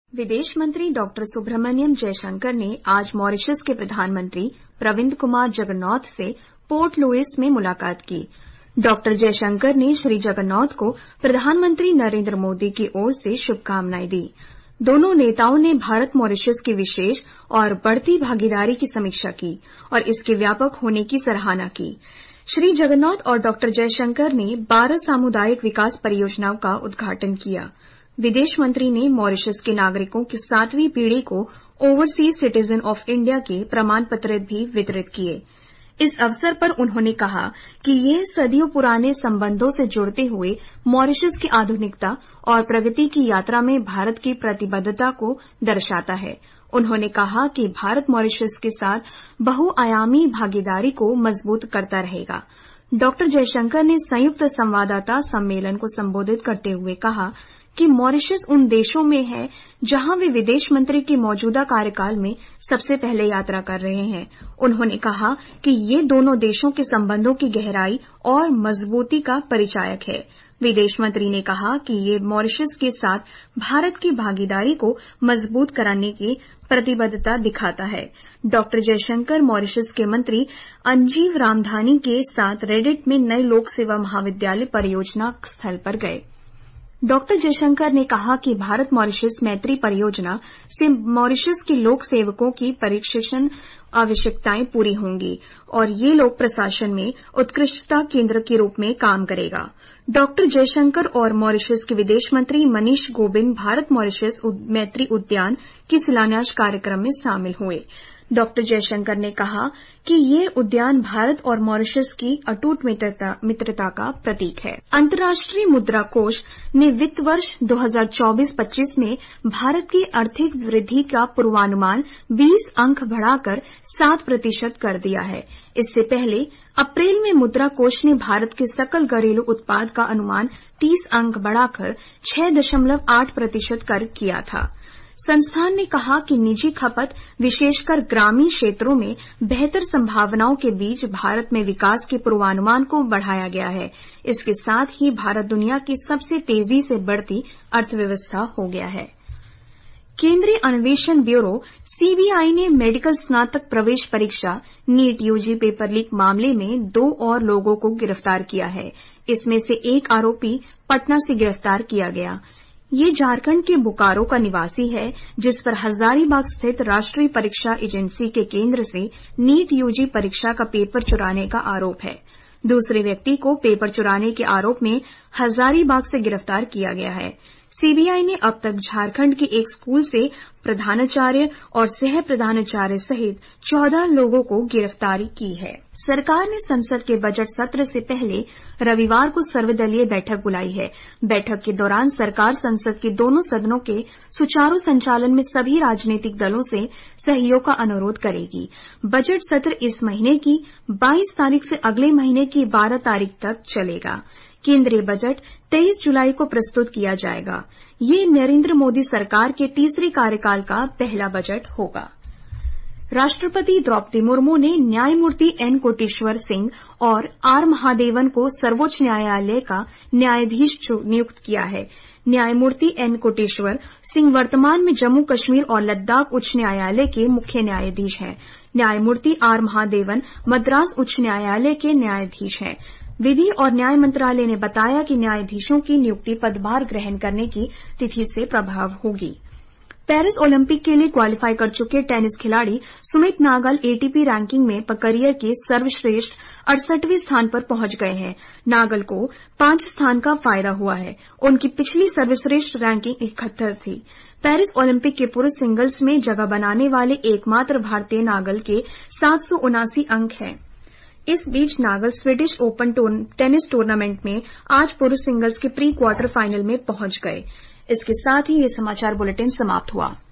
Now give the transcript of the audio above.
विदेश मंत्री डॉक्टर सुब्रमण्यम जयशंकर ने आज मॉरिशस के प्रधानमंत्री प्रविंद कुमार जगन्नाथ से पोर्ट लुइस में मुलाकात की। डॉक्टर जयशंकर ने श्री जगन्नाथ को प्रधानमंत्री नरेंद्र मोदी की ओर से शुभकामनाएं दी। दोनों नेताओं ने भारत मॉरिशस की विशेष और बढ़ती भागीदारी की समीक्षा की और इसके व्यापक होने की सराहना की। श्री जगन्नाथ और डॉक्टर जयशंकर ने 12 सामुदायिक विकास परियोजनाओं का उद्घाटन किया। विदेश मंत्री ने मॉरिशस के नागरिकों की 7वीं पीढ़ी को ओवरसीज सिटीजन ऑफ इंडिया के प्रमाण पत्र भी वितरित किए। इस अवसर पर उन्होंने कहा कि यह सदियों पुराने संबंधों से जुड़ते हुए मॉरिशस की आधुनिकता और प्रगति की यात्रा में भारत की प्रतिबद्धता को दर्शाता है। उन्होंने कहा कि भारत मॉरिशस के साथ बहुआयामी भागीदारी को मजबूत करता रहेगा। डॉक्टर जयशंकर ने संयुक्त संवाददाता सम्मेलन को संबोधित करते हुए कहा कि मॉरिशस उन देशों में है जहां वे विदेश मंत्री के मौजूदा कार्यकाल में सबसे पहले यात्रा कर रहे हैं। उन्होंने कहा कि ये दोनों देशों के संबंधों की गहराई और मजबूती का परिचायक है। विदेश मंत्री ने कहा कि ये मॉरिशस के साथ भारत की भागीदारी को मजबूत कराने की प्रतिबद्धता दिखाता है। डॉक्टर जयशंकर मॉरिशस के मंत्री अंजीव रामधानी के साथ रेडिट में नए लोक सेवा महाविद्यालय परियोजना स्थल पर गए। डॉक्टर जयशंकर ने कहा कि भारत मॉरिशस मैत्री परियोजना से मॉरिशस के लोक सेवकों की प्रशिक्षण आवश्यकताएं पूरी होंगी और ये लोक प्रशासन में उत्कृष्टता केंद्र के रूप में काम करेगा। डॉक्टर जयशंकर और मॉरिशस के विदेश मंत्री मनीष गोबिंद भारत मॉरिशस मैत्री उद्यान के शिलान्यास कार्यक्रम में शामिल हुए। डॉक्टर जयशंकर ने कहा कि ये उद्यान भारत और मॉरिशस की अटूट मित्रता का प्रतीक है। अंतर्राष्ट्रीय मुद्रा कोष ने वित्त वर्ष 2024-25 में भारत की आर्थिक वृद्धि का पूर्वानुमान 20 अंक बढ़ाकर 7% कर दिया है। इससे पहले अप्रैल में मुद्रा कोष ने भारत के सकल घरेलू उत्पाद का अनुमान 30 अंक बढ़ाकर 6.8% कर किया था। संस्थान ने कहा कि निजी खपत विशेषकर ग्रामीण क्षेत्रों में बेहतर संभावनाओं के बीच भारत में विकास के पूर्वानुमान को बढ़ाया गया है। इसके साथ ही भारत दुनिया की सबसे तेजी से बढ़ती अर्थव्यवस्था हो गया है। केंद्रीय अन्वेषण ब्यूरो सीबीआई ने मेडिकल स्नातक प्रवेश परीक्षा नीट यूजी पेपर लीक मामले में 2 और लोगों को गिरफ्तार किया है। इसमें से एक आरोपी पटना से गिरफ्तार किया गया। ये झारखंड के बोकारो का निवासी है, जिस पर हजारीबाग स्थित राष्ट्रीय परीक्षा एजेंसी के केंद्र से नीट यूजी परीक्षा का पेपर चुराने का आरोप है। दूसरे व्यक्ति को पेपर चुराने के आरोप में हजारीबाग से गिरफ्तार किया गया है। सीबीआई ने अब तक झारखंड के एक स्कूल से प्रधानाचार्य और सह प्रधानाचार्य सहित 14 लोगों को गिरफ्तारी की है। सरकार ने संसद के बजट सत्र से पहले रविवार को सर्वदलीय बैठक बुलाई है। बैठक के दौरान सरकार संसद के दोनों सदनों के सुचारू संचालन में सभी राजनीतिक दलों से सहयोग का अनुरोध करेगी। बजट सत्र इस महीने की 22 तारीख से अगले महीने की 12 तारीख तक चलेगा। केंद्रीय बजट 23 जुलाई को प्रस्तुत किया जाएगा। ये नरेंद्र मोदी सरकार के तीसरे कार्यकाल का पहला बजट होगा। राष्ट्रपति द्रौपदी मुर्मू ने न्यायमूर्ति एन कोटेश्वर सिंह और आर महादेवन को सर्वोच्च न्यायालय का न्यायाधीश नियुक्त किया है। न्यायमूर्ति एन कोटेश्वर सिंह वर्तमान में जम्मू कश्मीर और लद्दाख उच्च न्यायालय के मुख्य न्यायाधीश हैं। न्यायमूर्ति आर महादेवन मद्रास उच्च न्यायालय के न्यायाधीश हैं। विधि और न्याय मंत्रालय ने बताया कि न्यायाधीशों की नियुक्ति पदभार ग्रहण करने की तिथि से प्रभाव होगी। पेरिस ओलंपिक के लिए क्वालीफाई कर चुके टेनिस खिलाड़ी सुमित नागल एटीपी रैंकिंग में करियर के सर्वश्रेष्ठ 68वें स्थान पर पहुंच गए हैं। नागल को 5 स्थान का फायदा हुआ है। उनकी पिछली सर्वश्रेष्ठ रैंकिंग 71 थी। पेरिस ओलंपिक के पुरुष सिंगल्स में जगह बनाने वाले एकमात्र भारतीय नागल के 779 अंक हैं। इस बीच Nagal Swedish open tennis tournament में आज पुरुष सिंगल्स के प्री क्वार्टर फाइनल में पहुंच गए। इसके साथ ही ये समाचार बुलेटिन समाप्त हुआ।